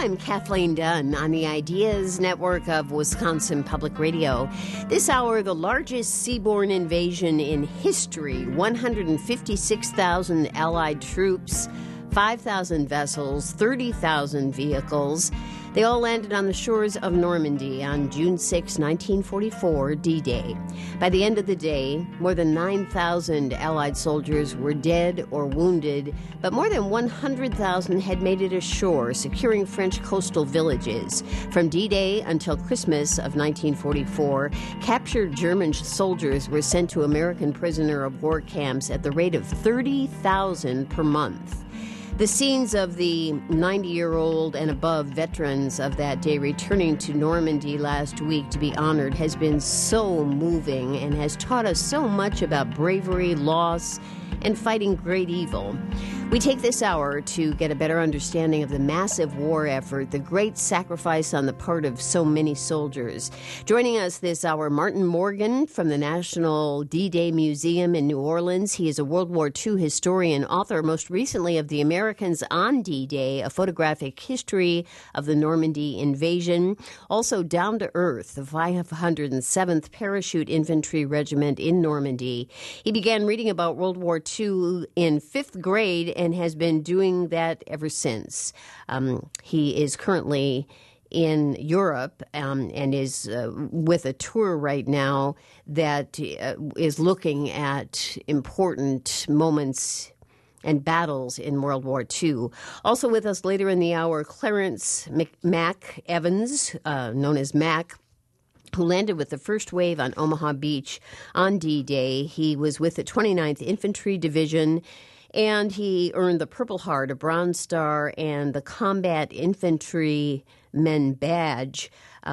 I'm Kathleen Dunn on the Ideas Network of Wisconsin Public Radio. This hour, the largest seaborne invasion in history, 156,000 Allied troops, 5,000 vessels, 30,000 vehicles. They all landed on the shores of Normandy on June 6, 1944, D-Day. By the end of the day, more than 9,000 Allied soldiers were dead or wounded, but more than 100,000 had made it ashore, securing French coastal villages. From D-Day until Christmas of 1944, captured German soldiers were sent to American prisoner of war camps at the rate of 30,000 per month. The scenes of the 90-year-old and above veterans of that day returning to Normandy last week to be honored has been so moving and has taught us so much about bravery, loss, and fighting great evil. We take this hour to get a better understanding of the massive war effort, the great sacrifice on the part of so many soldiers. Joining us this hour, Martin Morgan from the National D-Day Museum in New Orleans. He is a World War II historian, author most recently of The Americans on D-Day, a photographic history of the Normandy invasion. Also Down to Earth, the 507th Parachute Infantry Regiment in Normandy. He began reading about World War II in 5th grade and has been doing that ever since. He is currently in Europe and is with a tour right now that is looking at important moments and battles in World War II. Also with us later in the hour, Clarence Mac Evans, known as Mac, who landed with the first wave on Omaha Beach on D-Day. He was with the 29th Infantry Division, and he earned the Purple Heart, a Bronze Star, and the Combat Infantryman Badge.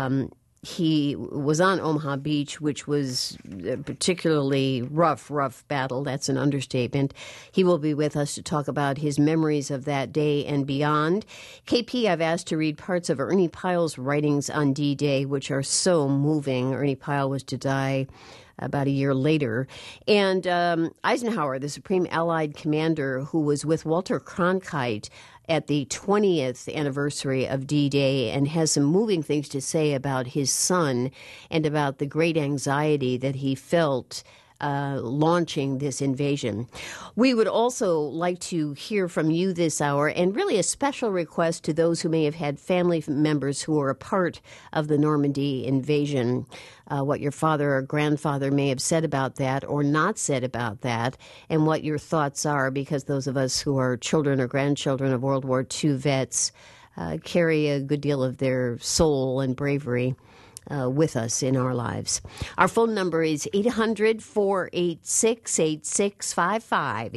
He was on Omaha Beach, which was a particularly rough battle. That's an understatement. He will be with us to talk about his memories of that day and beyond. KP, I've asked to read parts of Ernie Pyle's writings on D-Day, which are so moving. Ernie Pyle was to die about a year later. And Eisenhower, the Supreme Allied Commander, who was with Walter Cronkite at the 20th anniversary of D-Day and has some moving things to say about his son and about the great anxiety that he felt launching this invasion. We would also like to hear from you this hour, and really a special request to those who may have had family members who were a part of the Normandy invasion, what your father or grandfather may have said about that or not said about that, and what your thoughts are, because those of us who are children or grandchildren of World War II vets carry a good deal of their soul and bravery with us in our lives. Our phone number is 800-486-8655,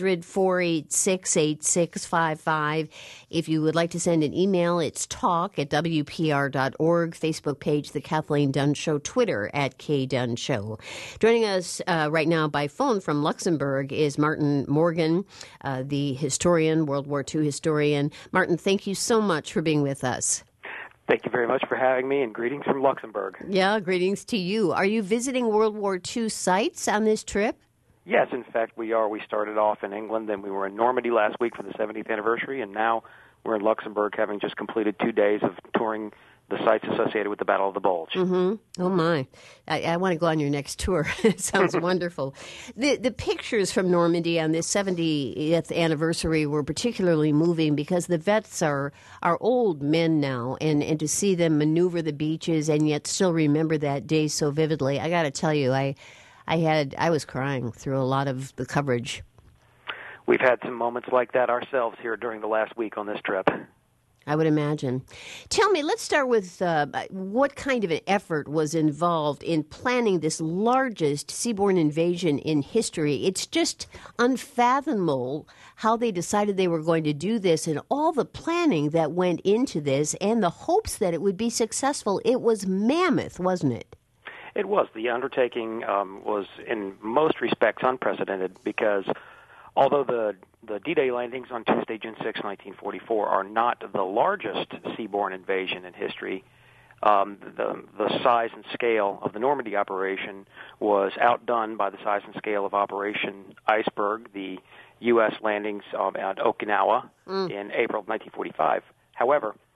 800-486-8655. If you would like to send an email, it's talk@wpr.org, Facebook page, The Kathleen Dunn Show, Twitter @KDunn Joining us right now by phone from Luxembourg is Martin Morgan, the historian, World War II historian. Martin, thank you so much for being with us. Thank you very much for having me, and greetings from Luxembourg. Yeah, greetings to you. Are you visiting World War II sites on this trip? Yes, in fact, we are. We started off in England, then we were in Normandy last week for the 70th anniversary, and now we're in Luxembourg, having just completed 2 days of touring the sites associated with the Battle of the Bulge. Mm-hmm. Oh, my. I want to go on your next tour. It sounds wonderful. The pictures from Normandy on this 70th anniversary were particularly moving because the vets are old men now, and to see them maneuver the beaches and yet still remember that day so vividly, I got to tell you, I was crying through a lot of the coverage. We've had some moments like that ourselves here during the last week on this trip. I would imagine. Tell me, let's start with what kind of an effort was involved in planning this largest seaborne invasion in history. It's just unfathomable how they decided they were going to do this and all the planning that went into this and the hopes that it would be successful. It was mammoth, wasn't it? It was. The undertaking was in most respects unprecedented because although the D-Day landings on Tuesday, June 6, 1944, are not the largest seaborne invasion in history, the size and scale of the Normandy operation was outdone by the size and scale of Operation Iceberg, the U.S. landings at Okinawa in April of 1945. However,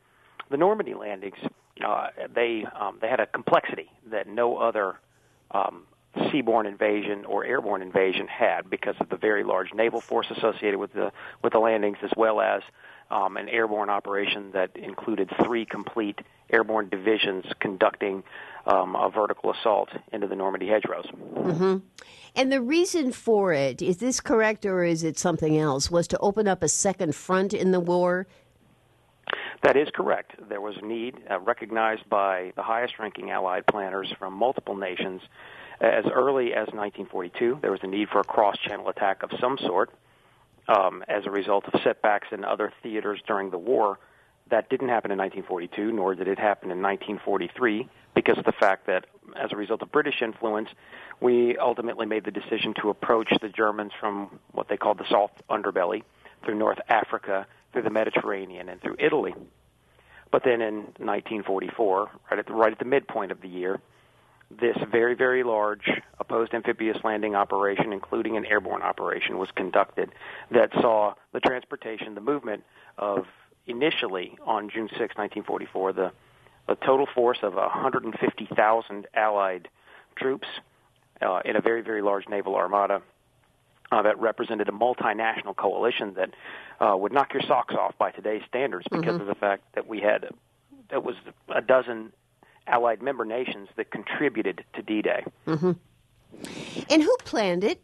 the Normandy landings, they had a complexity that no other seaborne invasion or airborne invasion had, because of the very large naval force associated with the landings, as well as an airborne operation that included 3 complete airborne divisions conducting a vertical assault into the Normandy hedgerows. Mm-hmm. And the reason for it, is this correct or is it something else, was to open up a second front in the war? That is correct. There was a need recognized by the highest-ranking Allied planners from multiple nations as early as 1942. There was a need for a cross-channel attack of some sort as a result of setbacks in other theaters during the war. That didn't happen in 1942, nor did it happen in 1943, because of the fact that, as a result of British influence, we ultimately made the decision to approach the Germans from what they called the Salt Underbelly, through North Africa, through the Mediterranean, and through Italy. But then in 1944, right at the midpoint of the year, this very, very large opposed amphibious landing operation, including an airborne operation, was conducted that saw the transportation, the movement of, initially on June 6, 1944, the total force of 150,000 Allied troops in a very, very large naval armada that represented a multinational coalition that would knock your socks off by today's standards, because of the fact that there was a dozen Allied member nations that contributed to D-Day. Mm-hmm. And who planned it?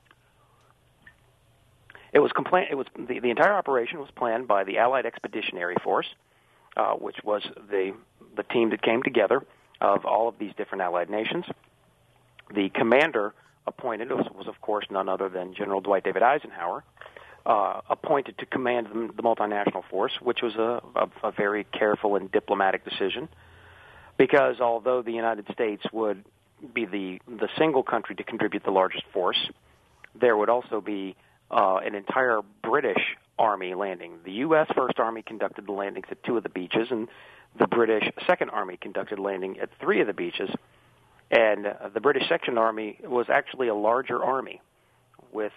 It was the entire operation was planned by the Allied Expeditionary Force, which was the team that came together of all of these different Allied nations. The commander appointed was of course none other than General Dwight David Eisenhower, appointed to command the multinational force, which was a very careful and diplomatic decision, because although the United States would be the single country to contribute the largest force, there would also be an entire British Army landing. The U.S. First Army conducted the landings at 2 of the beaches, and the British Second Army conducted landing at 3 of the beaches. And the British Second Army was actually a larger army, with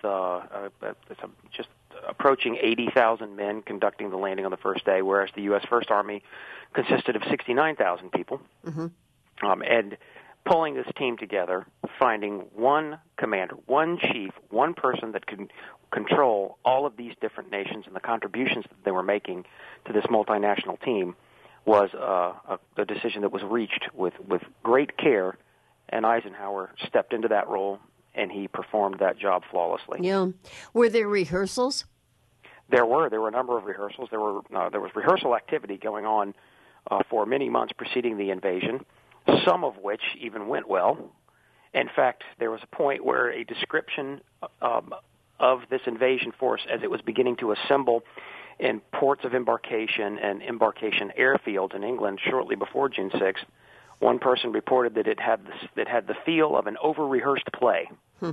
just approaching 80,000 men conducting the landing on the first day, whereas the U.S. First Army consisted of 69,000 people. Mm-hmm. And pulling this team together, finding one commander, one chief, one person that could control all of these different nations and the contributions that they were making to this multinational team, was a decision that was reached with great care, and Eisenhower stepped into that role, and he performed that job flawlessly. Yeah. Were there rehearsals? There were a number of rehearsals. There was rehearsal activity going on for many months preceding the invasion, some of which even went well. In fact, there was a point where a description of this invasion force as it was beginning to assemble in ports of embarkation and embarkation airfields in England shortly before June 6th, one person reported that it had the feel of an over-rehearsed play.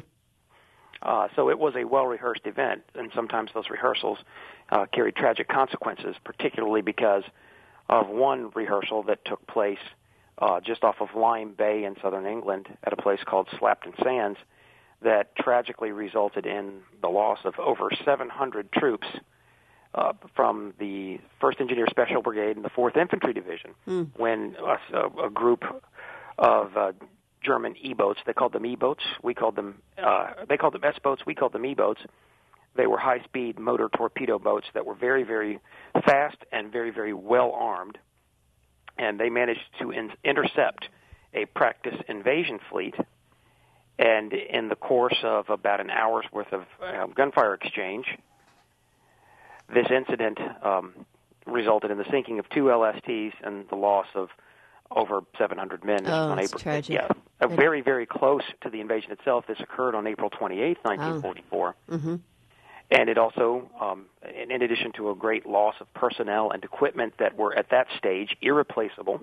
So it was a well-rehearsed event, and sometimes those rehearsals carried tragic consequences, particularly because of one rehearsal that took place just off of Lyme Bay in southern England at a place called Slapton Sands that tragically resulted in the loss of over 700 troops from the 1st Engineer Special Brigade and the 4th Infantry Division, when a group of German E-boats, they called them E-boats, they called them S-boats, we called them E-boats. They were high-speed motor torpedo boats that were very, very fast and very, very well-armed, and they managed to intercept a practice invasion fleet, and in the course of about an hour's worth of gunfire exchange, this incident resulted in the sinking of 2 LSTs and the loss of over 700 men. Oh, that's tragic. Yeah, very, very close to the invasion itself. This occurred on April 28, 1944. Oh. Mm-hmm. And it also, in addition to a great loss of personnel and equipment that were at that stage irreplaceable,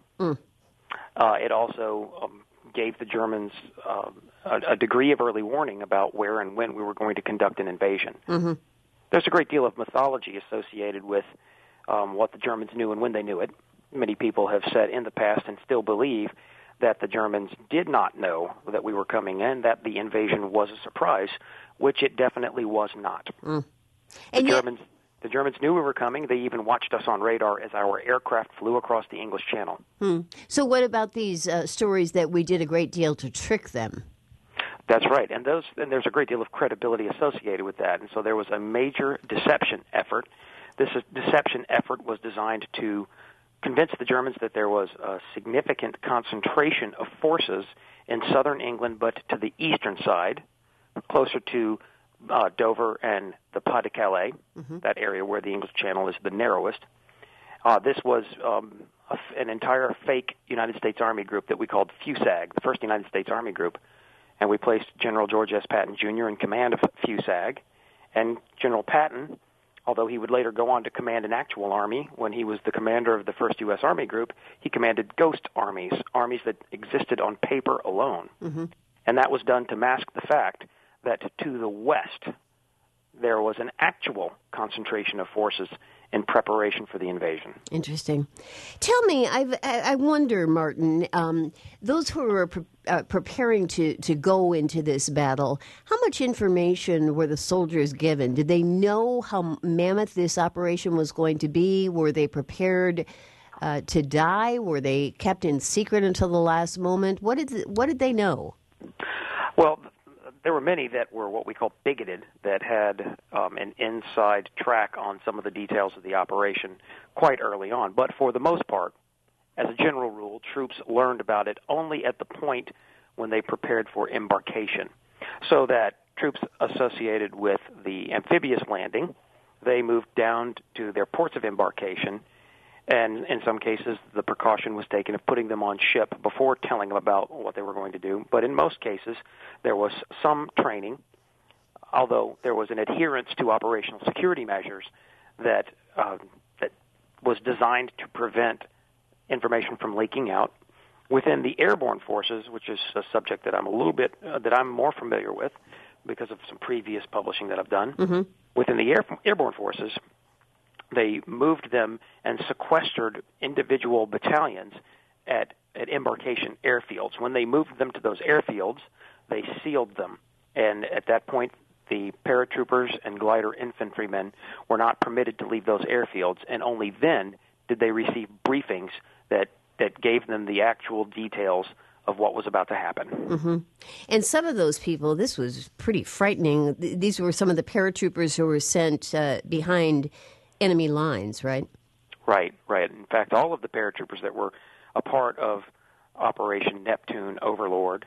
it also gave the Germans a degree of early warning about where and when we were going to conduct an invasion. Mm-hmm. There's a great deal of mythology associated with what the Germans knew and when they knew it. Many people have said in the past and still believe that the Germans did not know that we were coming in, that the invasion was a surprise, which it definitely was not. And the Germans The Germans knew we were coming. They even watched us on radar as our aircraft flew across the English Channel. So what about these stories that we did a great deal to trick them? That's right, and there's a great deal of credibility associated with that. And so there was a major deception effort. This deception effort was designed to convince the Germans that there was a significant concentration of forces in southern England, but to the eastern side, closer to Dover and the Pas-de-Calais, that area where the English Channel is the narrowest. This was an entire fake United States Army group that we called FUSAG, the First United States Army Group, and we placed General George S. Patton, Jr. in command of FUSAG, and General Patton, although he would later go on to command an actual army, when he was the commander of the First U.S. Army Group, he commanded ghost armies, armies that existed on paper alone. And that was done to mask the fact that to the west there was an actual concentration of forces in preparation for the invasion. Interesting. Tell me, I wonder, Martin, those who were preparing to go into this battle, how much information were the soldiers given? Did they know how mammoth this operation was going to be? Were they prepared to die? Were they kept in secret until the last moment? What did they know? Well, there were many that were what we call bigoted, that had an inside track on some of the details of the operation quite early on. But for the most part, as a general rule, troops learned about it only at the point when they prepared for embarkation. So that troops associated with the amphibious landing, they moved down to their ports of embarkation, and in some cases the precaution was taken of putting them on ship before telling them about what they were going to do. But in most cases, there was some training, although there was an adherence to operational security measures that was designed to prevent information from leaking out. Within the airborne forces, which is a subject that I'm more familiar with because of some previous publishing that I've done, within the airborne forces, they moved them and sequestered individual battalions at embarkation airfields. When they moved them to those airfields, they sealed them. And at that point, the paratroopers and glider infantrymen were not permitted to leave those airfields, and only then did they receive briefings that gave them the actual details of what was about to happen. And some of those people, this was pretty frightening. These were some of the paratroopers who were sent behind enemy lines, right? Right. In fact, all of the paratroopers that were a part of Operation Neptune Overlord,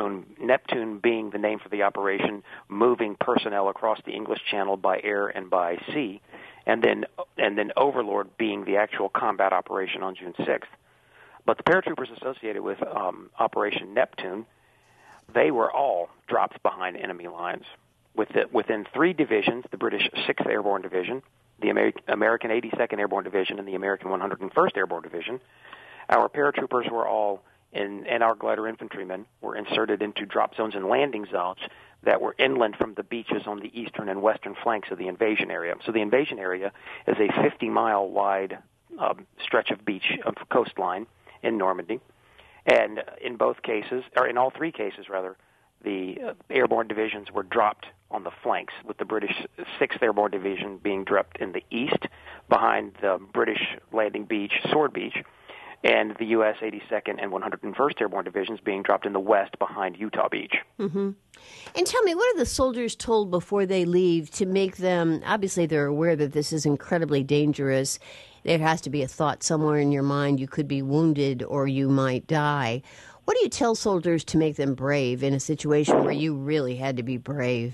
Neptune being the name for the operation, moving personnel across the English Channel by air and by sea, and then Overlord being the actual combat operation on June 6th. But the paratroopers associated with Operation Neptune, they were all dropped behind enemy lines. Within three divisions, the British 6th Airborne Division, the American 82nd Airborne Division, and the American 101st Airborne Division, our paratroopers were all and our glider infantrymen were inserted into drop zones and landing zones that were inland from the beaches on the eastern and western flanks of the invasion area. So the invasion area is a 50-mile wide stretch of beach, of coastline in Normandy. And in both cases, or in all three cases, rather, the airborne divisions were dropped on the flanks, with the British 6th Airborne Division being dropped in the east behind the British landing beach, Sword Beach, and the U.S. 82nd and 101st Airborne Divisions being dropped in the west behind Utah Beach. And tell me, what are the soldiers told before they leave to make them, obviously they're aware that this is incredibly dangerous. There has to be a thought somewhere in your mind you could be wounded or you might die. What do you tell soldiers to make them brave in a situation where you really had to be brave?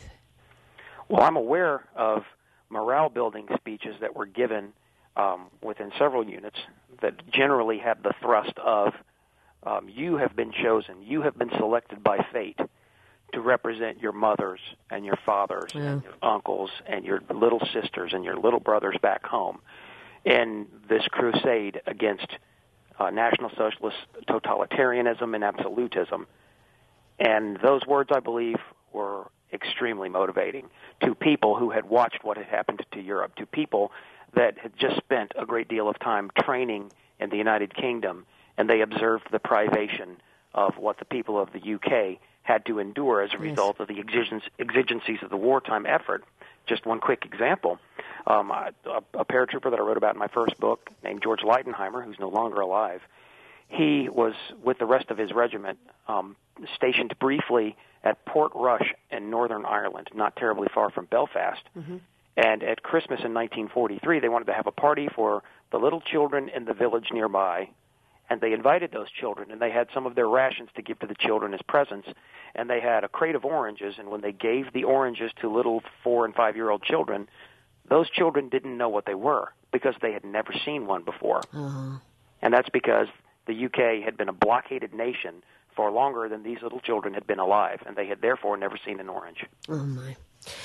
Well, I'm aware of morale-building speeches that were given within several units that generally had the thrust of, you have been chosen, you have been selected by fate to represent your mothers and your fathers and your uncles and your little sisters and your little brothers back home in this crusade against National Socialist totalitarianism and absolutism. And those words, I believe, were extremely motivating to people who had watched what had happened to Europe, to people that had just spent a great deal of time training in the United Kingdom, and they observed the privation of what the people of the UK had to endure as a result of the exigencies of the wartime effort just one quick example. A paratrooper that I wrote about in my first book, named George Leitenheimer, who's no longer alive, he was with the rest of his regiment stationed briefly at Portrush in Northern Ireland, not terribly far from Belfast. Mm-hmm. And at Christmas in 1943, they wanted to have a party for the little children in the village nearby, and they invited those children, and they had some of their rations to give to the children as presents, and they had a crate of oranges, and when they gave the oranges to little 4- and 5-year-old children, those children didn't know what they were because they had never seen one before. Uh-huh. And that's because the UK had been a blockaded nation for longer than these little children had been alive, and they had therefore never seen an orange. Oh, my.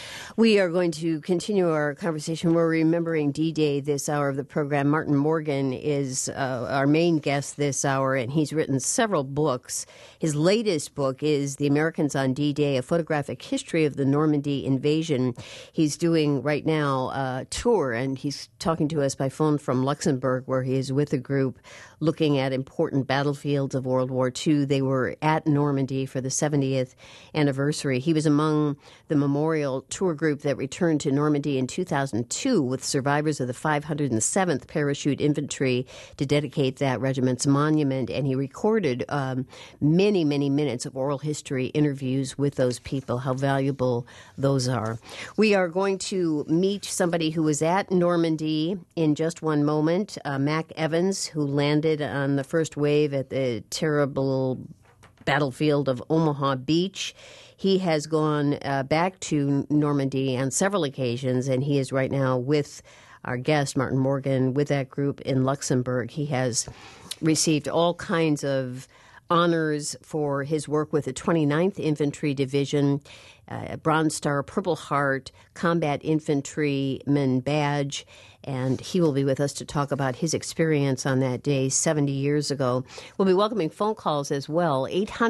We are going to continue our conversation. We're remembering D-Day this hour of the program. Martin Morgan is our main guest this hour, and he's written several books. His latest book is The Americans on D-Day, A Photographic History of the Normandy Invasion. He's doing right now a tour, and he's talking to us by phone from Luxembourg, where he is with a group looking at important battlefields of World War II. They were at Normandy for the 70th anniversary. He was among the memorial tour group that returned to Normandy in 2002 with survivors of the 507th Parachute Infantry to dedicate that regiment's monument, and he recorded many, many minutes of oral history interviews with those people, how valuable those are. We are going to meet somebody who was at Normandy in just one moment, Mac Evans, who landed on the first wave at the terrible battlefield of Omaha Beach. He has gone back to Normandy on several occasions, and he is right now with our guest, Martin Morgan, with that group in Luxembourg. He has received all kinds of honors for his work with the 29th Infantry Division, Bronze Star, Purple Heart, Combat Infantryman Badge, and he will be with us to talk about his experience on that day 70 years ago. We'll be welcoming phone calls as well.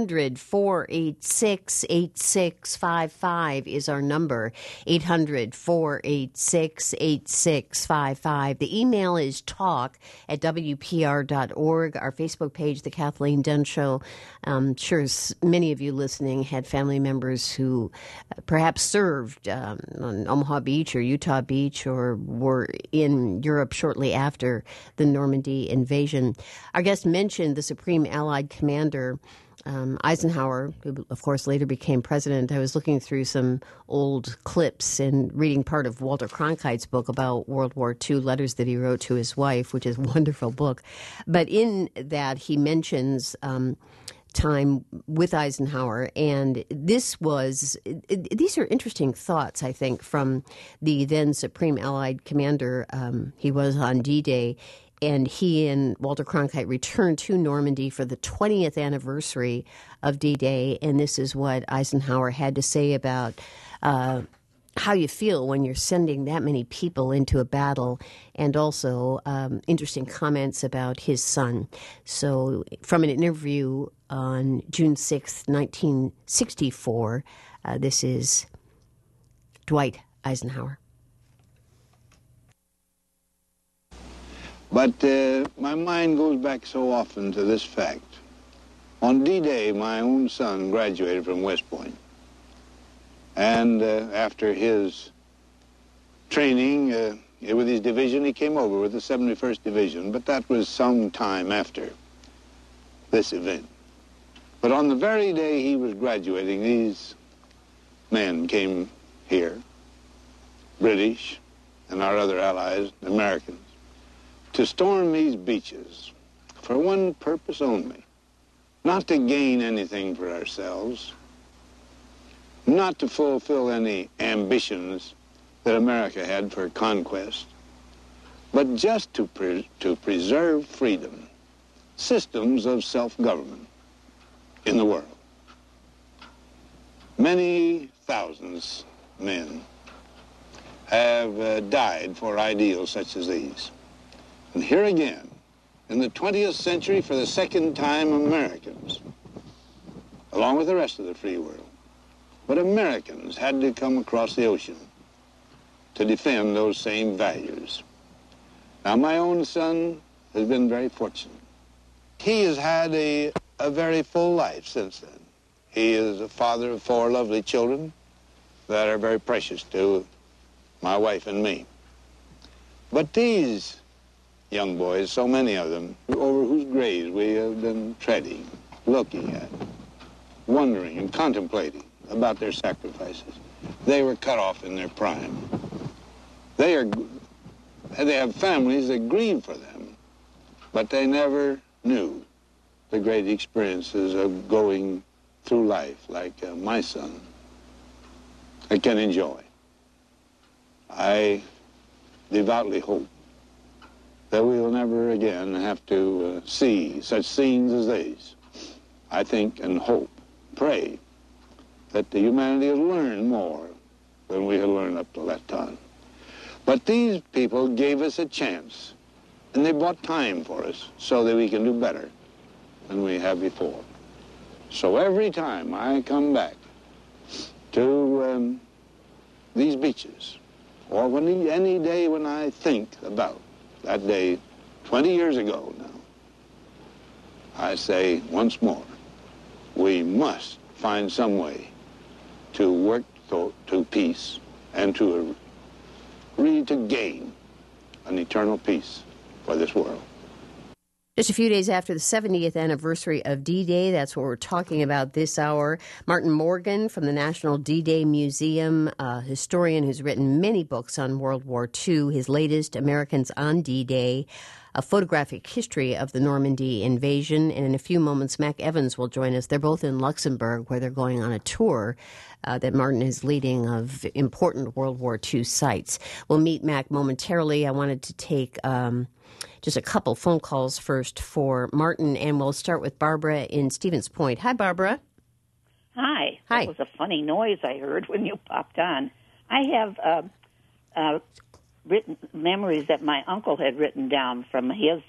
800-486-8655 is our number, 800-486-8655. The email is talk@wpr.org. Our Facebook page, The Kathleen Dunn Show. I'm sure many of you listening had family members who perhaps served on Omaha Beach or Utah Beach or were in Europe shortly after the Normandy invasion. Our guest mentioned the Supreme Allied Commander, Eisenhower, who, of course, later became president. I was looking through some old clips and reading part of Walter Cronkite's book about World War II, letters that he wrote to his wife, which is a wonderful book. But in that, he mentions time with Eisenhower, and these are interesting thoughts, I think, from the then Supreme Allied Commander. He was on D-Day, and he and Walter Cronkite returned to Normandy for the 20th anniversary of D-Day, and this is what Eisenhower had to say about how you feel when you're sending that many people into a battle, and also interesting comments about his son. So from an interview on June 6th, 1964, this is Dwight Eisenhower. But my mind goes back so often to this fact. On D-Day, my own son graduated from West Point. And after his training with his division, he came over with the 71st Division, but that was some time after this event. But on the very day he was graduating, these men came here, British and our other allies, Americans, to storm these beaches for one purpose only, not to gain anything for ourselves, not to fulfill any ambitions that America had for conquest, but just to preserve freedom, systems of self-government in the world. Many thousands of men have died for ideals such as these. And here again, in the 20th century, for the second time, Americans, along with the rest of the free world, but Americans had to come across the ocean to defend those same values. Now, my own son has been very fortunate. He has had a very full life since then. He is a father of 4 lovely children that are very precious to my wife and me. But these young boys, so many of them, over whose graves we have been treading, looking at, wondering and contemplating about their sacrifices, they were cut off in their prime. They have families that grieve for them, but they never knew the great experiences of going through life like my son can enjoy. I devoutly hope that we will never again have to see such scenes as these. I think and hope, pray, that the humanity has learned more than we had learned up to that time. But these people gave us a chance, and they bought time for us so that we can do better than we have before. So every time I come back to these beaches, or any day when I think about that day 20 years ago now, I say once more, we must find some way to work to peace and to gain an eternal peace for this world. Just a few days after the 70th anniversary of D-Day, that's what we're talking about this hour. Martin Morgan from the National D-Day Museum, a historian who's written many books on World War II. His latest, Americans on D-Day, a photographic history of the Normandy invasion. And in a few moments, Mac Evans will join us. They're both in Luxembourg, where they're going on a tour that Martin is leading of important World War II sites. We'll meet Mac momentarily. I wanted to take just a couple phone calls first for Martin, and we'll start with Barbara in Stevens Point. Hi, Barbara. Hi. Hi. That was a funny noise I heard when you popped on. I have written memories that my uncle had written down from his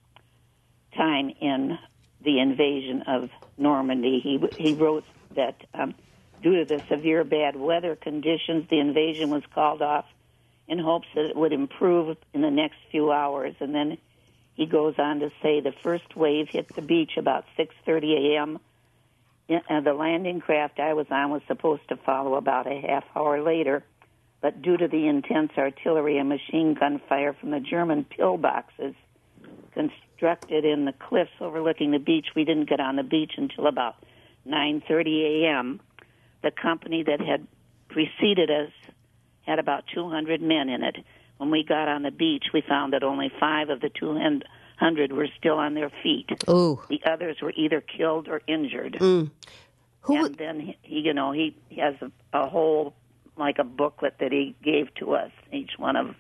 time in the invasion of Normandy. He wrote that due to the severe bad weather conditions, the invasion was called off in hopes that it would improve in the next few hours. And then he goes on to say the first wave hit the beach about 6:30 a.m. The landing craft I was on was supposed to follow about a half hour later, but due to the intense artillery and machine gun fire from the German pillboxes constructed in the cliffs overlooking the beach, we didn't get on the beach until about 9:30 a.m. The company that had preceded us had about 200 men in it. When we got on the beach, we found that only 5 of the 200 were still on their feet. Ooh. The others were either killed or injured. Mm. And then he has a whole, like a booklet that he gave to us, each one of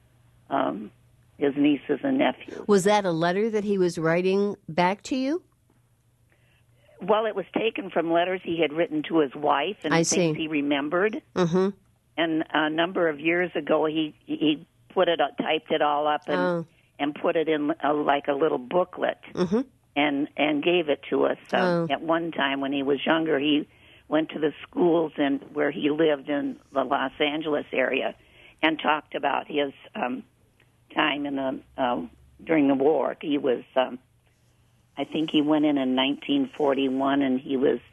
his nieces and nephews. Was that a letter that he was writing back to you? Well, it was taken from letters he had written to his wife and things he remembered. Mm-hmm. And a number of years ago, he typed it all up and put it in like a little booklet and gave it to us. At one time when he was younger, he went to the schools where he lived in the Los Angeles area and talked about his time in during the war. He was, I think he went in 1941, and he was.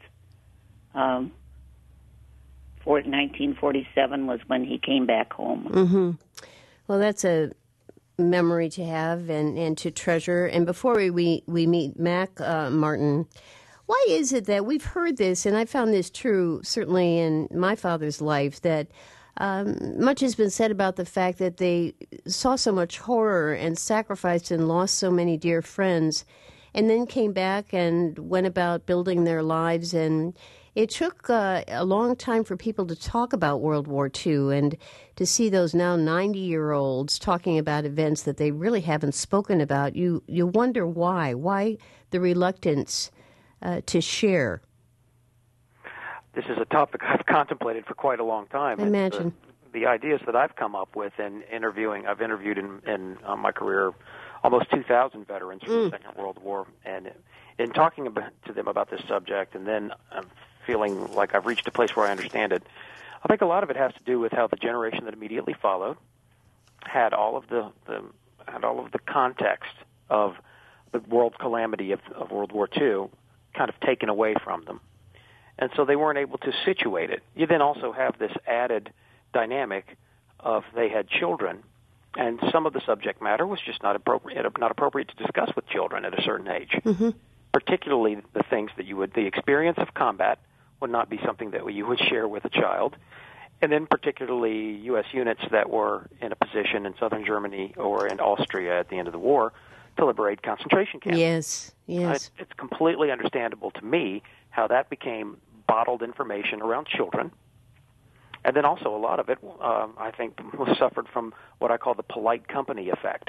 1947 was when he came back home. Mm-hmm. Well, that's a memory to have and to treasure. And before we meet Mac, Martin, why is it that we've heard this, and I found this true certainly in my father's life, that much has been said about the fact that they saw so much horror and sacrificed and lost so many dear friends, and then came back and went about building their lives. And it took a long time for people to talk about World War II, and to see those now 90-year-olds talking about events that they really haven't spoken about. You wonder why the reluctance to share. This is a topic I've contemplated for quite a long time. I imagine. The ideas that I've come up with in interviewing, I've interviewed in my career almost 2,000 veterans from the Second World War, and in talking to them about this subject, and then feeling like I've reached a place where I understand it, I think a lot of it has to do with how the generation that immediately followed had all of the context of the world calamity of World War II kind of taken away from them. And so they weren't able to situate it. You then also have this added dynamic of they had children, and some of the subject matter was just not appropriate to discuss with children at a certain age. Mm-hmm. Particularly the things that the experience of combat would not be something that you would share with a child. And then particularly U.S. units that were in a position in southern Germany or in Austria at the end of the war to liberate concentration camps. Yes, yes. It's completely understandable to me how that became bottled information around children. And then also a lot of it, I think, was suffered from what I call the polite company effect,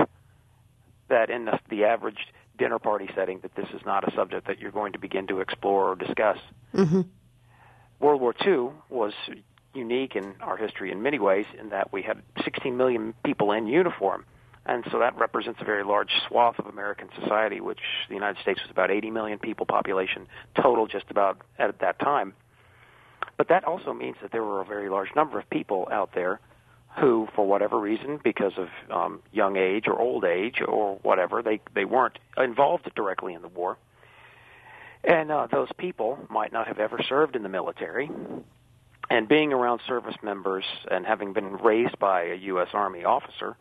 that in the average dinner party setting, that this is not a subject that you're going to begin to explore or discuss. Mm-hmm. World War II was unique in our history in many ways in that we had 16 million people in uniform, and so that represents a very large swath of American society, which the United States was about 80 million people population total just about at that time. But that also means that there were a very large number of people out there who, for whatever reason, because of young age or old age or whatever, they weren't involved directly in the war. And those people might not have ever served in the military. And being around service members and having been raised by a U.S. Army officer,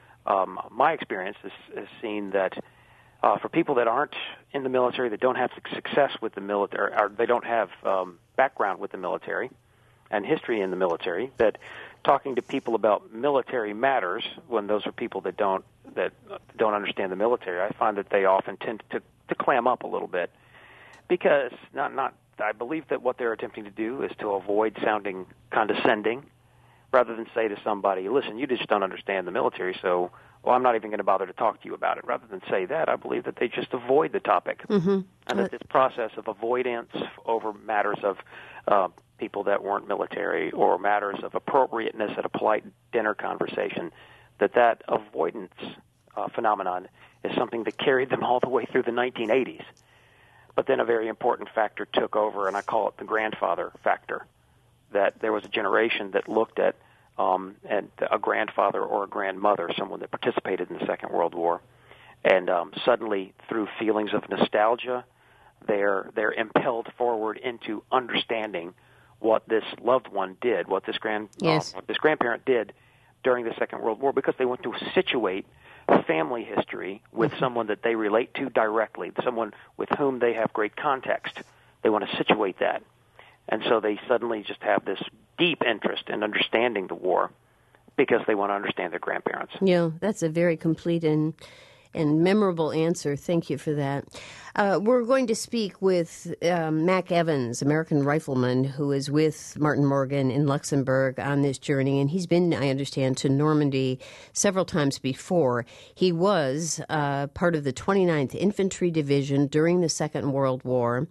my experience is seen that for people that aren't in the military, that don't have success with the military, or they don't have background with the military and history in the military, that talking to people about military matters, when those are people that don't understand the military, I find that they often tend to clam up a little bit, because I believe that what they're attempting to do is to avoid sounding condescending, rather than say to somebody, listen, you just don't understand the military, so I'm not even going to bother to talk to you about it. Rather than say that, I believe that they just avoid the topic. Mm-hmm. And that this process of avoidance over matters of people that weren't military or matters of appropriateness at a polite dinner conversation, that avoidance phenomenon is something that carried them all the way through the 1980s. But then a very important factor took over, and I call it the grandfather factor, that there was a generation that looked at and a grandfather or a grandmother, someone that participated in the Second World War, and suddenly through feelings of nostalgia, they're impelled forward into understanding what this loved one did, what this grandparent did during the Second World War, because they want to situate family history with someone that they relate to directly, someone with whom they have great context. They want to situate that. And so they suddenly just have this deep interest in understanding the war because they want to understand their grandparents. Yeah, that's a very complete and memorable answer. Thank you for that. We're going to speak with Mac Evans, American rifleman, who is with Martin Morgan in Luxembourg on this journey. And he's been, I understand, to Normandy several times before. He was part of the 29th Infantry Division during the Second World War.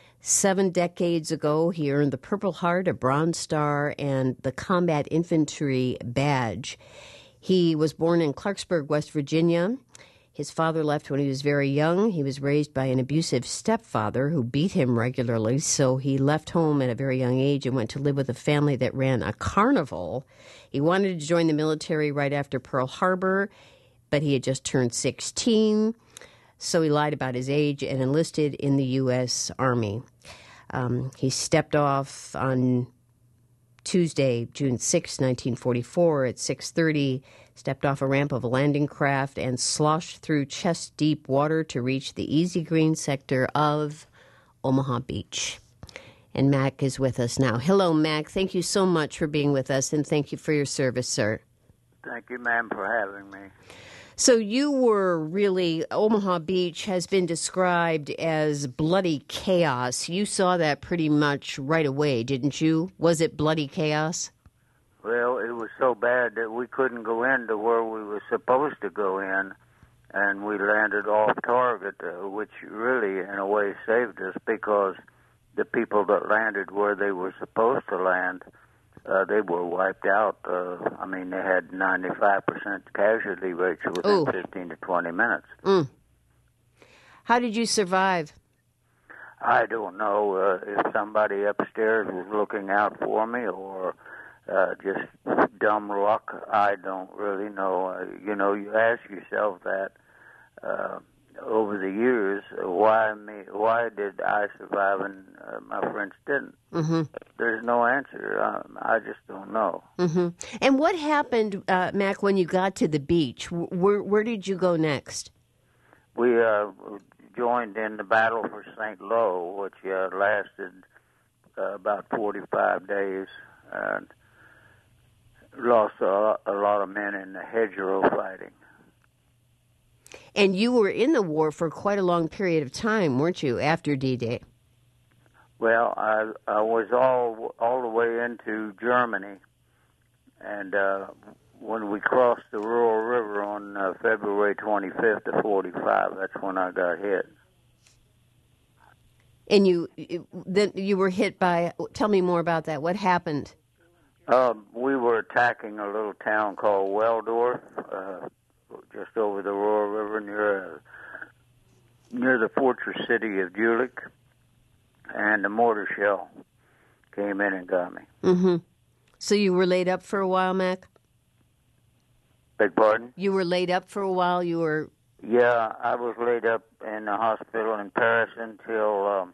7 decades ago, he earned the Purple Heart, a Bronze Star, and the Combat Infantry Badge. He was born in Clarksburg, West Virginia. His father left when he was very young. He was raised by an abusive stepfather who beat him regularly, so he left home at a very young age and went to live with a family that ran a carnival. He wanted to join the military right after Pearl Harbor, but he had just turned 16, so he lied about his age and enlisted in the U.S. Army. He stepped off on Tuesday, June 6, 1944 at 6:30, stepped off a ramp of a landing craft and sloshed through chest-deep water to reach the easy green sector of Omaha Beach. And Mac is with us now. Hello, Mac. Thank you so much for being with us, and thank you for your service, sir. Thank you, ma'am, for having me. So you were really, Omaha Beach has been described as bloody chaos. You saw that pretty much right away, didn't you? Was it bloody chaos? Well, it was so bad that we couldn't go into where we were supposed to go in, and we landed off target, which really, in a way, saved us, because the people that landed where they were supposed to land, they were wiped out. They had 95% casualty rates within 15 to 20 minutes. Mm. How did you survive? I don't know if somebody upstairs was looking out for me or just dumb luck. I don't really know. You ask yourself that over the years, why me? Why did I survive and my friends didn't? Mm-hmm. There's no answer. I just don't know. Mm-hmm. And what happened, Mac, when you got to the beach? Where did you go next? We joined in the battle for St. Lo, which lasted about 45 days, and lost a lot of men in the hedgerow fighting. And you were in the war for quite a long period of time, weren't you, after D-Day? Well, I was all the way into Germany, and when we crossed the Ruhr River on February 25th of 45, that's when I got hit. And then you were hit by, tell me more about that. What happened? We were attacking a little town called Weldorf, just over the Ruhr River near the fortress city of Jülich, and a mortar shell came in and got me. Mm-hmm. So you were laid up for a while, Mac? Beg pardon? You were laid up for a while? You were... Yeah, I was laid up in the hospital in Paris until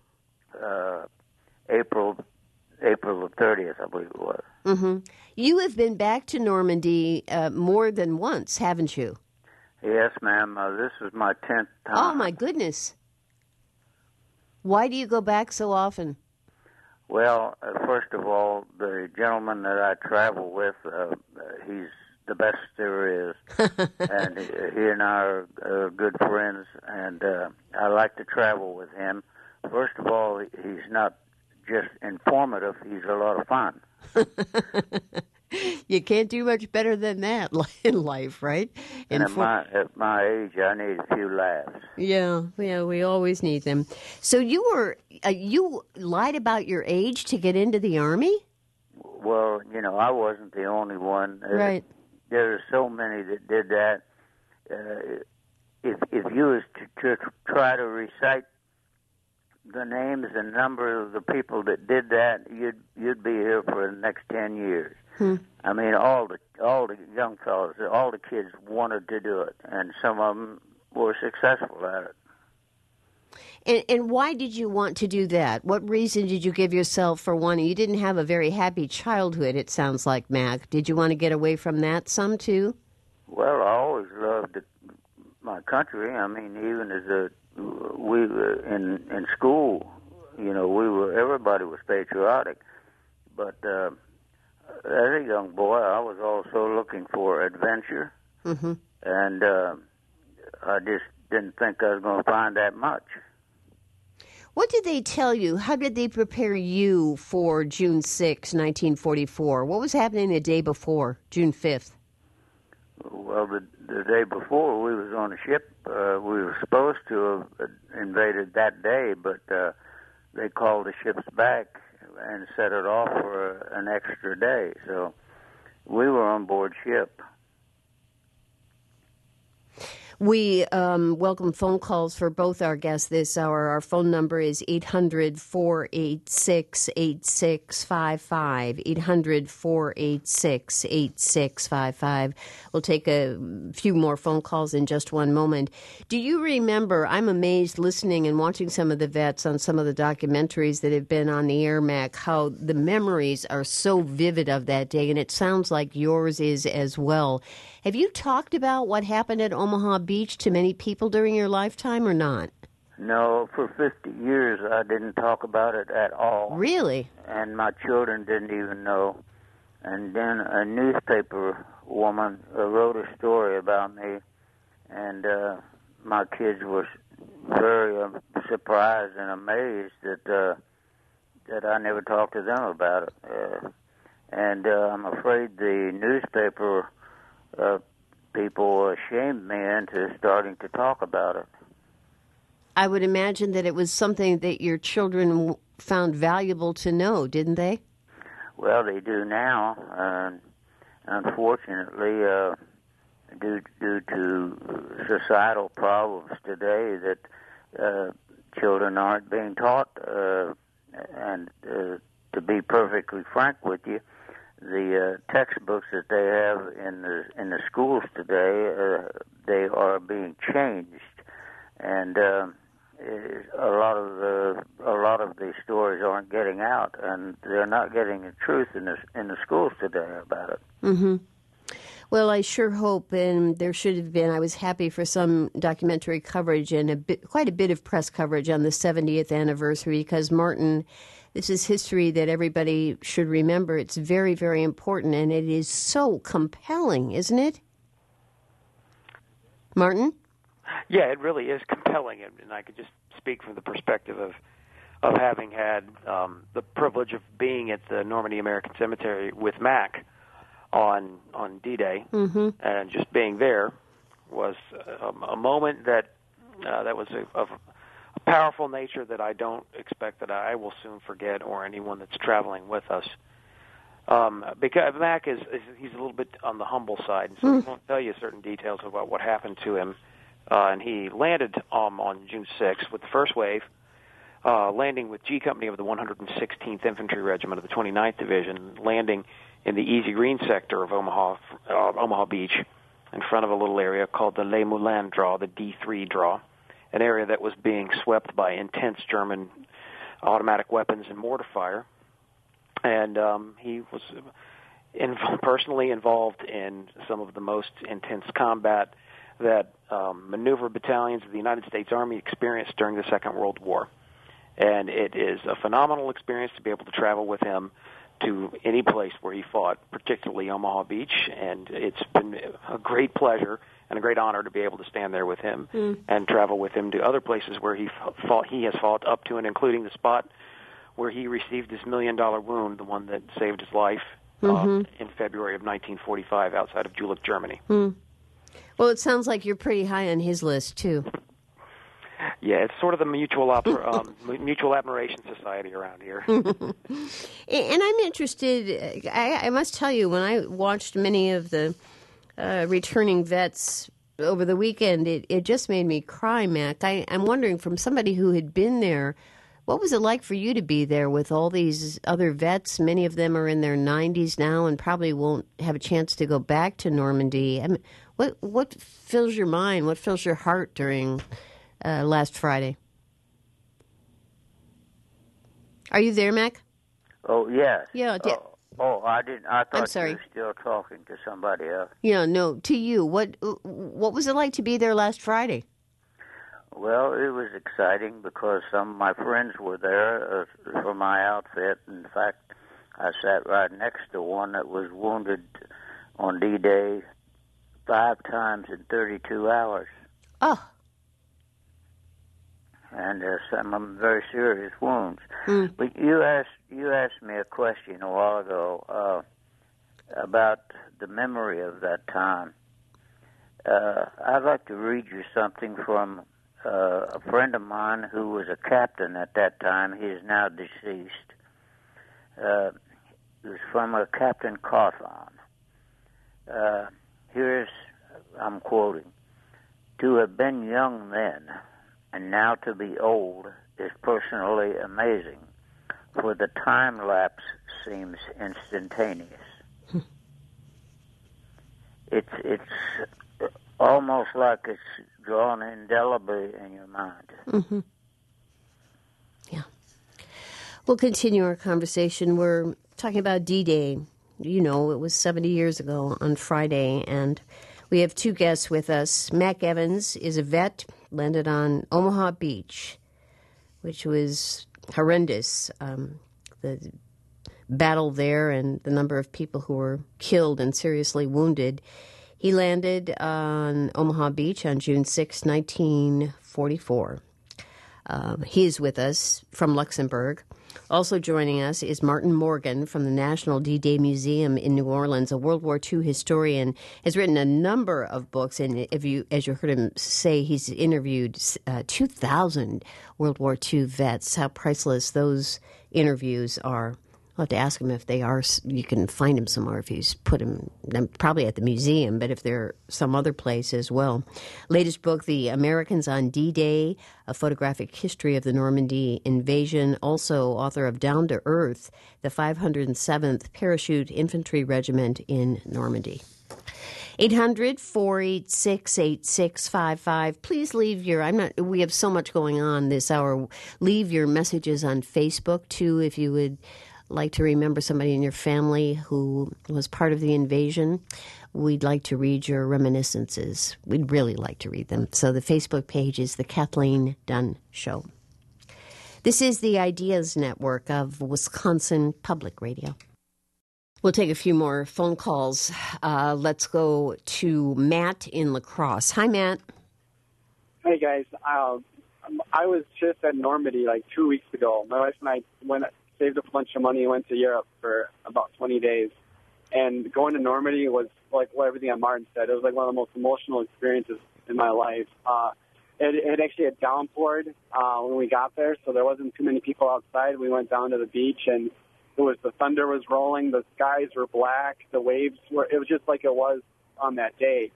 April the 30th, I believe it was. Mm-hmm. You have been back to Normandy more than once, haven't you? Yes, ma'am. This is my 10th time. Oh, my goodness. Why do you go back so often? Well, first of all, the gentleman that I travel with, he's the best there is. And he and I are good friends, and I like to travel with him. First of all, he's not just informative, he's a lot of fun. You can't do much better than that in life, right? And at my age, I need a few laughs. Yeah, we always need them. So you lied about your age to get into the Army? Well, I wasn't the only one. Right. There are so many that did that. If you was to try to recite the names and number of the people that did that, you'd be here for the next 10 years. I mean, all the young fellows, all the kids wanted to do it, and some of them were successful at it. And why did you want to do that? What reason did you give yourself for wanting? You didn't have a very happy childhood, it sounds like, Mac. Did you want to get away from that some, too? Well, I always loved my country. I mean, even as we were in school, everybody was patriotic. But as a young boy, I was also looking for adventure, mm-hmm. and I just didn't think I was going to find that much. What did they tell you? How did they prepare you for June 6, 1944? What was happening the day before, June 5th? Well, the day before, we was on a ship. We were supposed to have invaded that day, but they called the ships back and set it off for an extra day. So we were on board ship. We welcome phone calls for both our guests this hour. Our phone number is 800-486-8655, 800-486-8655. We'll take a few more phone calls in just one moment. Do you remember, I'm amazed listening and watching some of the vets on some of the documentaries that have been on the air, Mac, how the memories are so vivid of that day, and it sounds like yours is as well. Have you talked about what happened at Omaha Beach to many people during your lifetime or not? No, for 50 years I didn't talk about it at all. Really? And my children didn't even know. And then a newspaper woman wrote a story about me, and my kids were very surprised and amazed that I never talked to them about it. And I'm afraid the newspaper people shamed me into starting to talk about it. I would imagine that it was something that your children found valuable to know, didn't they? Well, they do now. Unfortunately, due to societal problems today, that children aren't being taught. And to be perfectly frank with you, the textbooks that they have in the schools today, they are being changed and a lot of these stories aren't getting out, and they're not getting the truth in the schools today about it. Mm-hmm. Well, I sure hope, and there should have been. I was happy for some documentary coverage and quite a bit of press coverage on the 70th anniversary, because Martin, this is history that everybody should remember. It's very, very important, and it is so compelling, isn't it? Martin? Yeah, it really is compelling, and I could just speak from the perspective of having had the privilege of being at the Normandy American Cemetery with Mac on D-Day, mm-hmm. and just being there was a moment that was of a powerful nature that I don't expect that I will soon forget, or anyone that's traveling with us. Because Mac he's a little bit on the humble side, so he won't tell you certain details about what happened to him. And he landed on June 6th with the first wave, landing with G Company of the 116th Infantry Regiment of the 29th Division, landing in the Easy Green sector of Omaha Beach, in front of a little area called the Les Moulins Draw, the D3 Draw, an area that was being swept by intense German automatic weapons and mortar fire. And he was personally involved in some of the most intense combat that maneuver battalions of the United States Army experienced during the Second World War. And it is a phenomenal experience to be able to travel with him to any place where he fought, particularly Omaha Beach, and it's been a great pleasure and a great honor to be able to stand there with him and travel with him to other places where he has fought, up to and including the spot where he received his $1 million wound, the one that saved his life in February of 1945 outside of Jülich, Germany. Well, it sounds like you're pretty high on his list, too. Yeah, it's sort of the mutual admiration society around here. And I'm interested, I must tell you, when I watched many of the returning vets over the weekend, it just made me cry, Mac. I'm wondering, from somebody who had been there, what was it like for you to be there with all these other vets? Many of them are in their 90s now and probably won't have a chance to go back to Normandy. I mean, what fills your mind? What fills your heart during last Friday? Are you there, Mac? Oh, yes. Yeah. I didn't. I thought I'm sorry. you were still talking to somebody else. Yeah, no, to you. What was it like to be there last Friday? Well, it was exciting because some of my friends were there for my outfit. In fact, I sat right next to one that was wounded on D-Day 5 times in 32 hours. Oh. And some of them very serious wounds. But you asked me a question a while ago about the memory of that time. I'd like to read you something from a friend of mine who was a captain at that time. He is now deceased. It was from a Captain Cawthon. I'm quoting, "To have been young then, and now to be old, is personally amazing, for the time lapse seems instantaneous." It's almost like it's drawn indelibly in your mind. Mm-hmm. Yeah. We'll continue our conversation. We're talking about D-Day. You know, it was 70 years ago on Friday, and we have 2 guests with us. Mac Evans is a vet, landed on Omaha Beach, which was horrendous. The battle there and the number of people who were killed and seriously wounded. He landed on Omaha Beach on June 6, 1944. He is with us from Luxembourg. Also joining us is Martin Morgan from the National D-Day Museum in New Orleans, a World War II historian, has written a number of books, and as you heard him say, he's interviewed 2,000 World War II vets. How priceless those interviews are. I'll have to ask him if they are. You can find him somewhere if he's put them probably at the museum, but if they're some other place as well. Latest book, The Americans on D-Day, A Photographic History of the Normandy Invasion. Also author of Down to Earth, the 507th Parachute Infantry Regiment in Normandy. 800-486-8655. Please leave we have so much going on this hour. Leave your messages on Facebook, too, if you would like to remember somebody in your family who was part of the invasion. We'd like to read your reminiscences. We'd really like to read them. So the Facebook page is The Kathleen Dunn Show. This is the Ideas Network of Wisconsin Public Radio. We'll take a few more phone calls. Let's go to Matt in La Crosse. Hi, Matt. Hey, guys. I was just at Normandy like 2 weeks ago. My wife and I saved up a bunch of money and went to Europe for about 20 days. And going to Normandy was like everything that Martin said. It was like one of the most emotional experiences in my life. It actually had downpoured when we got there, so there wasn't too many people outside. We went down to the beach, and the thunder was rolling, the skies were black, the waves were. It was just like it was on that day,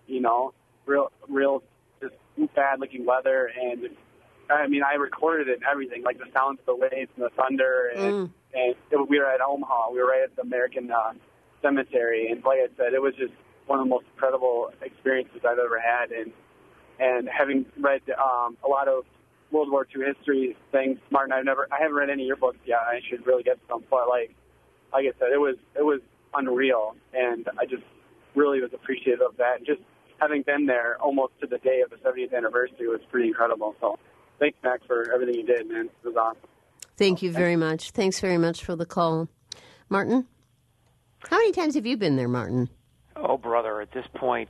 real just bad-looking weather. And I mean, I recorded it and everything, like the sounds of the waves and the thunder. And we were at Omaha. We were right at the American Cemetery, and like I said, it was just one of the most incredible experiences I've ever had. And having read a lot of World War II history things, Martin, I haven't read any of your books yet. I should really get some, but like I said, it was unreal, and I just really was appreciative of that. And just having been there almost to the day of the 70th anniversary was pretty incredible. So thanks, Max, for everything you did, man. It was awesome. Thank you very much. Thanks very much for the call, Martin. How many times have you been there, Martin? Oh, brother, at this point,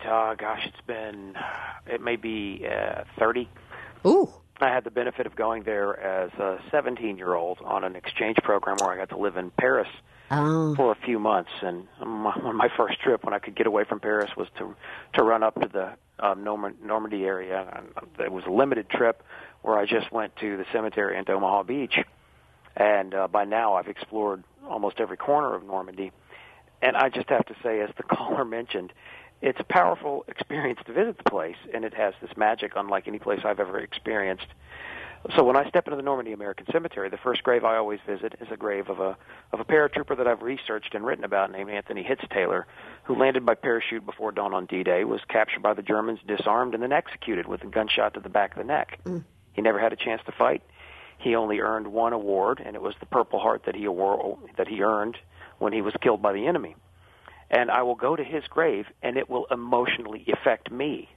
it may be 30. Ooh. I had the benefit of going there as a 17-year-old on an exchange program where I got to live in Paris for a few months. And on my first trip, when I could get away from Paris, was to run up to the Normandy area. And it was a limited trip where I just went to the cemetery and to Omaha Beach. And by now, I've explored almost every corner of Normandy. And I just have to say, as the caller mentioned, it's a powerful experience to visit the place, and it has this magic unlike any place I've ever experienced. So when I step into the Normandy American Cemetery, the first grave I always visit is a grave of a paratrooper that I've researched and written about named Anthony Hitz-Taylor, who landed by parachute before dawn on D-Day, was captured by the Germans, disarmed, and then executed with a gunshot to the back of the neck. He never had a chance to fight. He only earned one award, and it was the Purple Heart that he earned when he was killed by the enemy. And I will go to his grave, and it will emotionally affect me.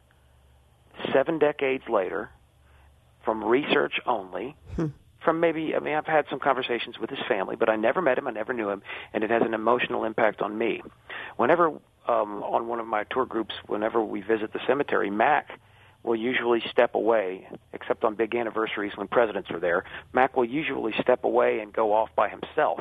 7 decades later, from research only, I've had some conversations with his family, but I never met him, I never knew him, and it has an emotional impact on me. Whenever, on one of my tour groups, whenever we visit the cemetery, Mac will usually step away, except on big anniversaries when presidents are there. Mac will usually step away and go off by himself.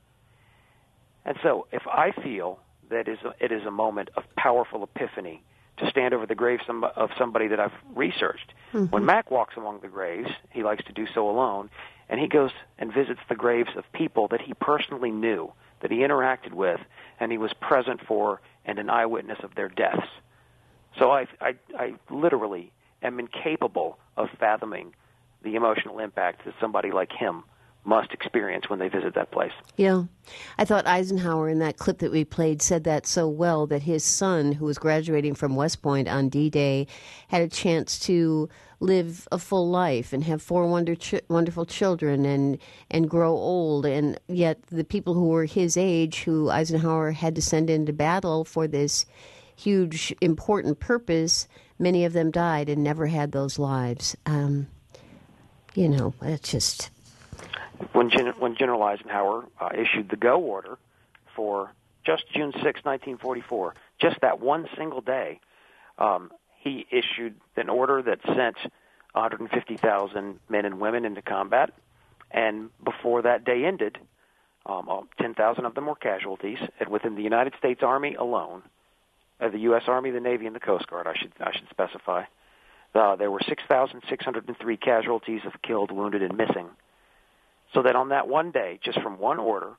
And so if I feel that it is a moment of powerful epiphany to stand over the grave of somebody that I've researched. When Mac walks among the graves, he likes to do so alone, and he goes and visits the graves of people that he personally knew, that he interacted with, and he was present for and an eyewitness of their deaths. So I literally am incapable of fathoming the emotional impact that somebody like him must experience when they visit that place. Yeah. I thought Eisenhower, in that clip that we played, said that so well, that his son, who was graduating from West Point on D-Day, had a chance to live a full life and have 4 wonderful children and grow old. And yet the people who were his age, who Eisenhower had to send into battle for this huge, important purpose, many of them died and never had those lives. It's just... When General Eisenhower issued the go order for just June 6, 1944, just that one single day, he issued an order that sent 150,000 men and women into combat, and before that day ended, 10,000 of them were casualties, and within the United States Army alone, the U.S. Army, the Navy, and the Coast Guard, I should specify, there were 6,603 casualties of killed, wounded, and missing. So that on that one day, just from one order,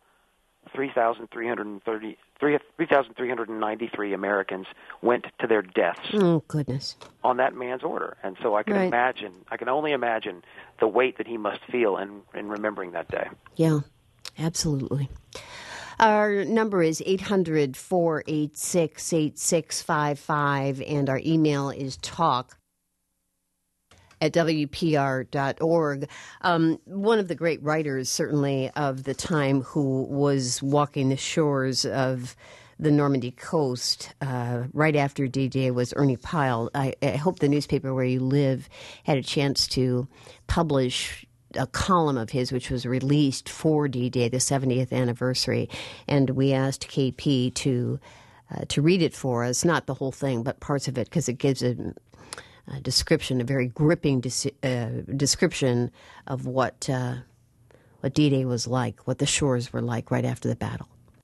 3,393 Americans went to their deaths. Oh, goodness. On that man's order. And so I can only imagine the weight that he must feel in remembering that day. Yeah, absolutely. Our number is 800-486-8655, and our email is talk@wpr.org. One of the great writers, certainly, of the time who was walking the shores of the Normandy coast right after D-Day was Ernie Pyle. I hope the newspaper where you live had a chance to publish a column of his, which was released for D-Day, the 70th anniversary, and we asked KP to read it for us, not the whole thing, but parts of it, because it gives a description, a very gripping description of what D-Day was like, what the shores were like right after the battle.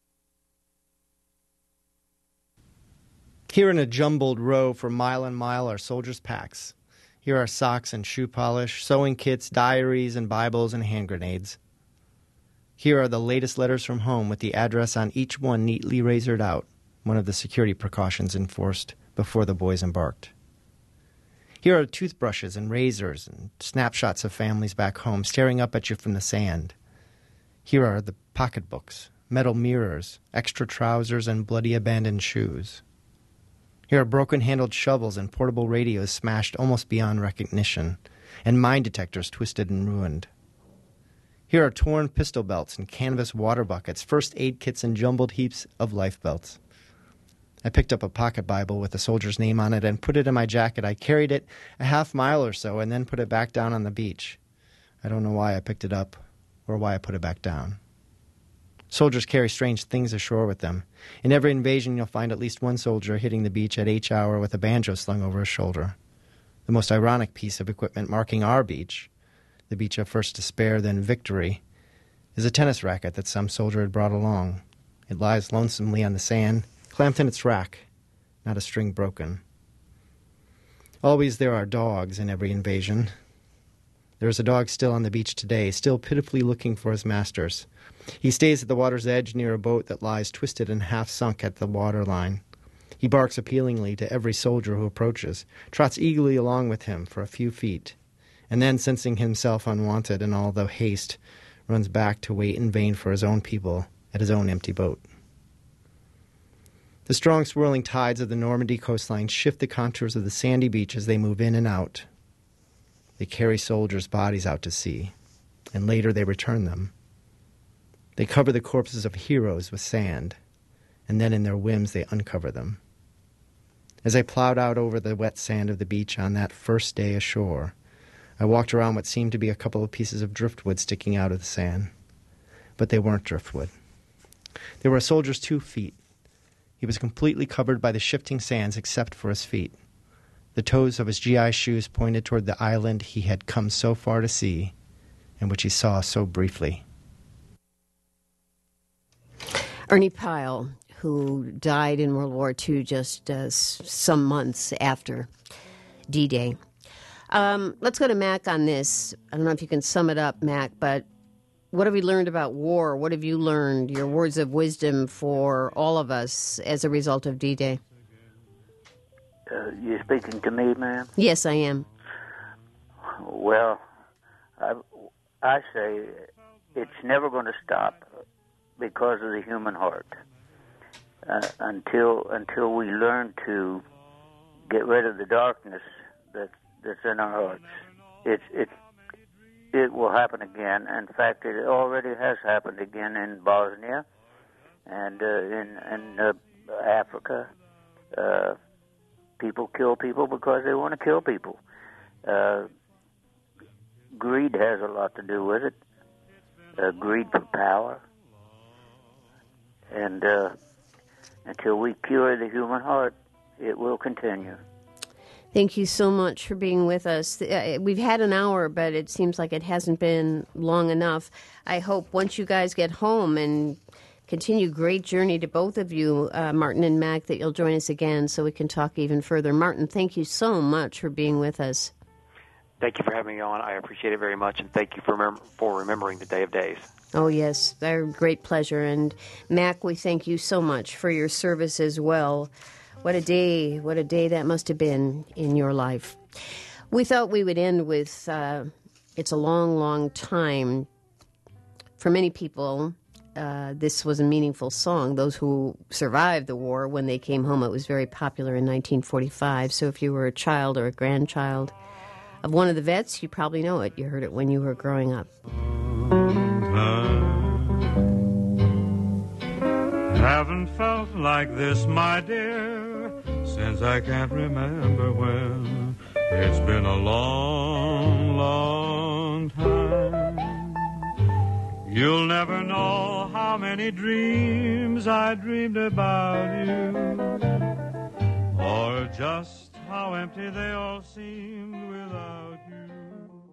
Here in a jumbled row for mile and mile are soldiers' packs. Here are socks and shoe polish, sewing kits, diaries and Bibles and hand grenades. Here are the latest letters from home with the address on each one neatly razored out, one of the security precautions enforced before the boys embarked. Here are toothbrushes and razors and snapshots of families back home staring up at you from the sand. Here are the pocketbooks, metal mirrors, extra trousers, and bloody abandoned shoes. Here are broken-handled shovels and portable radios smashed almost beyond recognition, and mine detectors twisted and ruined. Here are torn pistol belts and canvas water buckets, first aid kits, and jumbled heaps of life belts. I picked up a pocket Bible with a soldier's name on it and put it in my jacket. I carried it a half mile or so and then put it back down on the beach. I don't know why I picked it up or why I put it back down. Soldiers carry strange things ashore with them. In every invasion, you'll find at least one soldier hitting the beach at H hour with a banjo slung over his shoulder. The most ironic piece of equipment marking our beach, the beach of first despair, then victory, is a tennis racket that some soldier had brought along. It lies lonesomely on the sand, clamped in its rack, not a string broken. Always there are dogs in every invasion. There is a dog still on the beach today, still pitifully looking for his masters. He stays at the water's edge near a boat that lies twisted and half sunk at the waterline. He barks appealingly to every soldier who approaches, trots eagerly along with him for a few feet, and then, sensing himself unwanted in all the haste, runs back to wait in vain for his own people at his own empty boat. The strong swirling tides of the Normandy coastline shift the contours of the sandy beach as they move in and out. They carry soldiers' bodies out to sea, and later they return them. They cover the corpses of heroes with sand, and then in their whims they uncover them. As I plowed out over the wet sand of the beach on that first day ashore, I walked around what seemed to be a couple of pieces of driftwood sticking out of the sand. But they weren't driftwood. They were a soldier's 2 feet. He was completely covered by the shifting sands except for his feet. The toes of his GI shoes pointed toward the island he had come so far to see, and which he saw so briefly. Ernie Pyle, who died in World War II just some months after D-Day. Let's go to Mac on this. I don't know if you can sum it up, Mac, but what have we learned about war? What have you learned, your words of wisdom for all of us as a result of D-Day? You speaking to me, ma'am? Yes, I am. Well, I say it's never going to stop because of the human heart. Until we learn to get rid of the darkness that's in our hearts, it will happen again. In fact, it already has happened again in Bosnia and in Africa. People kill people because they want to kill people. Greed has a lot to do with it. Greed for power. And until we cure the human heart, it will continue. Thank you so much for being with us. We've had an hour, but it seems like it hasn't been long enough. I hope once you guys get home and continue great journey to both of you, Martin and Mac, that you'll join us again so we can talk even further. Martin, thank you so much for being with us. Thank you for having me on. I appreciate it very much, and thank you for remembering the Day of Days. Oh, yes, our great pleasure. And Mac, we thank you so much for your service as well. What a day that must have been in your life. We thought we would end with, it's a long, long time for many people this was a meaningful song. Those who survived the war, when they came home, it was very popular in 1945. So if you were a child or a grandchild of one of the vets, you probably know it. You heard it when you were growing up. Haven't felt like this, my dear, since I can't remember when. It's been a long, long time. You'll never know how many dreams I dreamed about you, or just how empty they all seemed without you.